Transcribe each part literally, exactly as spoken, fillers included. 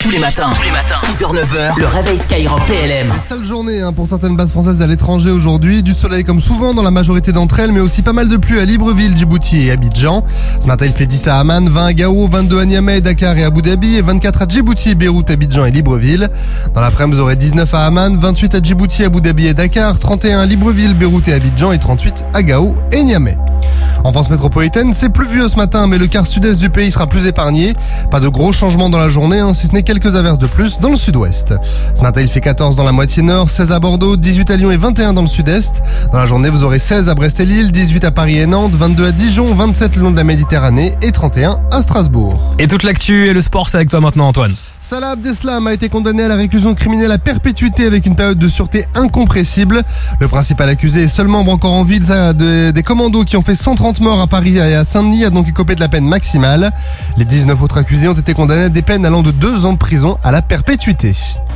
Tous les matins, tous les matins, six heures neuf heures, le réveil Skyrock P L M. Sale journée hein, pour certaines bases françaises à l'étranger aujourd'hui. Du soleil comme souvent dans la majorité d'entre elles, mais aussi pas mal de pluie à Libreville, Djibouti et Abidjan. Ce matin, il fait dix à Amman, vingt à Gao, vingt-deux à Niamey, Dakar et Abu Dhabi et vingt-quatre à Djibouti, Beyrouth, Abidjan et Libreville. Dans l'après-midi, vous aurez dix-neuf à Amman, vingt-huit à Djibouti, Abu Dhabi et Dakar, trente et un à Libreville, Beyrouth et Abidjan et trente-huit à Gao et Niamey. En France métropolitaine, c'est pluvieux ce matin, mais le quart sud-est du pays sera plus épargné. Pas de gros changements dans la journée, hein, si ce n'est quelques averses de plus dans le sud-ouest. Ce matin, il fait quatorze dans la moitié nord, seize à Bordeaux, dix-huit à Lyon et vingt et un dans le sud-est. Dans la journée, vous aurez seize à Brest et Lille, dix-huit à Paris et Nantes, vingt-deux à Dijon, vingt-sept le long de la Méditerranée et trente et un à Strasbourg. Et toute l'actu et le sport, c'est avec toi maintenant, Antoine. Salah Abdeslam a été condamné à la réclusion criminelle à perpétuité avec une période de sûreté incompressible. Le principal accusé est seul membre encore en vie de, des commandos qui ont fait cent trente morts à Paris et à Saint-Denis, a donc écopé de la peine maximale. Les dix-neuf autres accusés ont été condamnés à des peines allant de deux ans de prison à la perpétuité.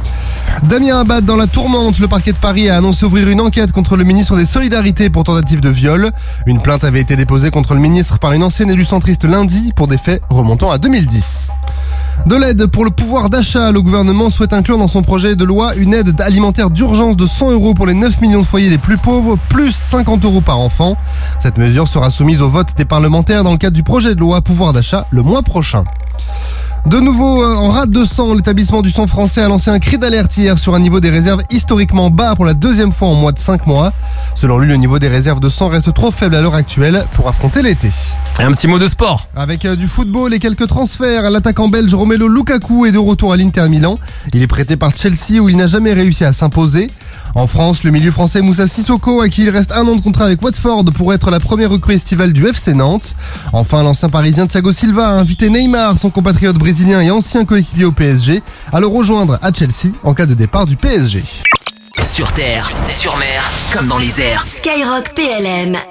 Damien Abad dans la tourmente, le parquet de Paris a annoncé ouvrir une enquête contre le ministre des Solidarités pour tentative de viol. Une plainte avait été déposée contre le ministre par une ancienne élue centriste lundi pour des faits remontant à deux mille dix. De l'aide pour le pouvoir d'achat, le gouvernement souhaite inclure dans son projet de loi une aide alimentaire d'urgence de cent euros pour les neuf millions de foyers les plus pauvres, plus cinquante euros par enfant. Cette mesure sera soumise au vote des parlementaires dans le cadre du projet de loi pouvoir d'achat le mois prochain. De nouveau en rate de sang, l'établissement du sang français a lancé un cri d'alerte hier sur un niveau des réserves historiquement bas pour la deuxième fois en moins de cinq mois. Selon lui, le niveau des réserves de sang reste trop faible à l'heure actuelle pour affronter l'été. Et un petit mot de sport. Avec du football et quelques transferts, l'attaquant belge Romelu Lukaku est de retour à l'Inter Milan. Il est prêté par Chelsea où il n'a jamais réussi à s'imposer. En France, le milieu français Moussa Sissoko, à qui il reste un an de contrat avec Watford, pourrait être la première recrue estivale du F C Nantes. Enfin, l'ancien parisien Thiago Silva a invité Neymar, son compatriote brésilien et ancien coéquipier au P S G, à le rejoindre à Chelsea en cas de départ du P S G. Sur terre, sur, terre, sur mer, comme dans les airs. Skyrock P L M.